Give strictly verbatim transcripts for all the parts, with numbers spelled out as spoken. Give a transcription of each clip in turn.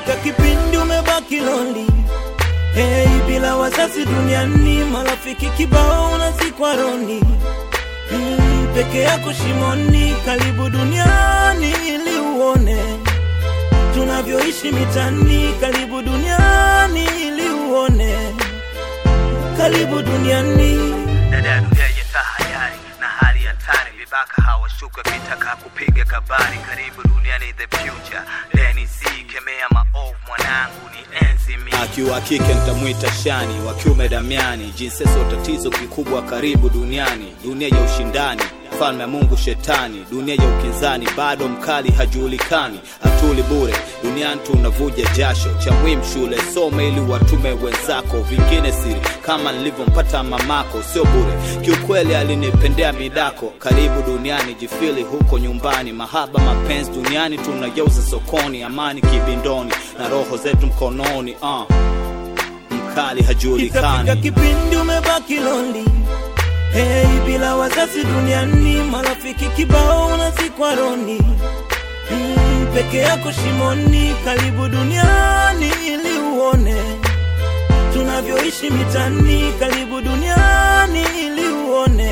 Itafika kipindi umebaki lonely, hey, bila wazazi duniani, marafiki kibao unazikwa roni, mm, peke yako shimoni. Karibu duniani ili uone tunavyoishi mitani, karibu duniani ili uone, karibu duniani. Dada dunia yenye tahayari na hali hatari, vibaka hawashuka kitaka kupiga kabari. Karibu duniani the future, Lenny Z kemea maovu mwanangu ni enzi mi. Akiwa kike nitamuita Shani, wakiume Damiani. Jinseso tatizo kikubwa karibu duniani. Dunia ya ushindani, falme ya Mungu shetani. Dunia ya ukinzani, bado mkali hajulikani. Atuli bure, duniani tunavuja jasho. Cha muhimu shule, soma ili watume wenzako. Vingine siri, kama nilivyompata mamako. Sio bure, kiukweli alinipendea midako. Karibu duniani, jifili huko nyumbani. Mahaba mapenzi duniani tunageuza sokoni. Amani kibindoni, na roho zetu mkononi. uh. Mkali hajulikani. Itafika kipindi umebaki lonely, hey, bila wazazi duniani, marafiki kibao unazikwa roni, mm, peke yako shimoni. Karibu duniani ili uone tunavyoishi mitani, karibu duniani ili uone,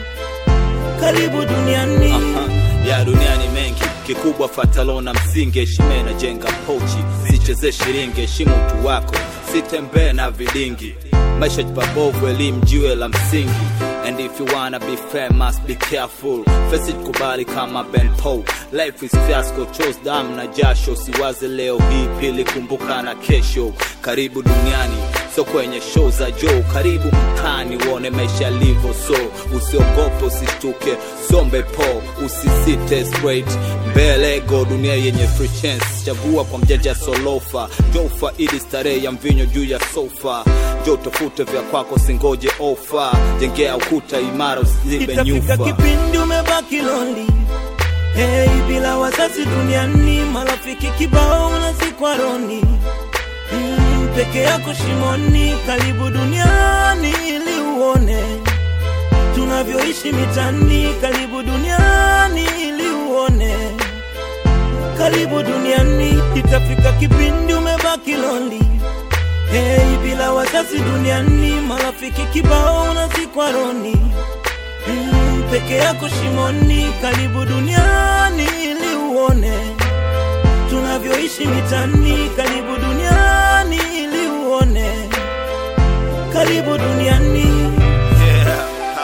karibu duniani. uh-huh. Ya dunia ni mengi, kikubwa fatalo na msingi. Heshima na jenga pochi, sicheze shilingi. Heshimu utu wako, sitembee na vidingi. Maisha jipabovu, elimu jiwe la msingi. And if you wanna be famous, be careful. Face it kubali kama Ben Paul. Life is fiasco, chose damu na jasho. Siwaze leo hii pili, kumbuka na kesho. Karibu duniani, so kwenye show za Joe. Karibu mtani, uone maisha livo. So usiogope, usishtuke, sombe po. Usisite, straight mbele go. Dunia yenye free chance, chagua kwa mjaja solofa. Jofa ili starehe ya mvinyo juu ya sofa. Jo tofute vya kwako, singoje ofa. Jengea ukuta imara, usizibe nyufa. Itafika kipindi umebaki lonely, hey, bila wazazi duniani, marafiki kibao unazikwa roni, mm, peke yako shimoni. Karibu duniani ili uone tunavyoishi mitani, karibu duniani ili uone, karibu duniani. Itafika kipindi umebaki lonely, hey, bila wazazi duniani, marafiki kibao unazikwa roni, mm, peke yako shimoni. Karibu duniani ili uone tunavyoishi mitani, karibu duniani ili uone, karibu duniani. Yeah.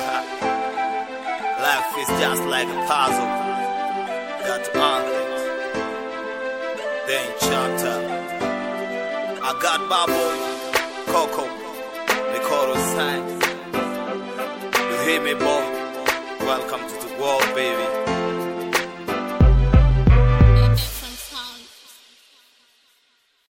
Life is just like a puzzle. Got to unlock it. Then chapter. I got Bubble, Coco, Nicolo Signs. You hear me, boy? Welcome to the world, baby.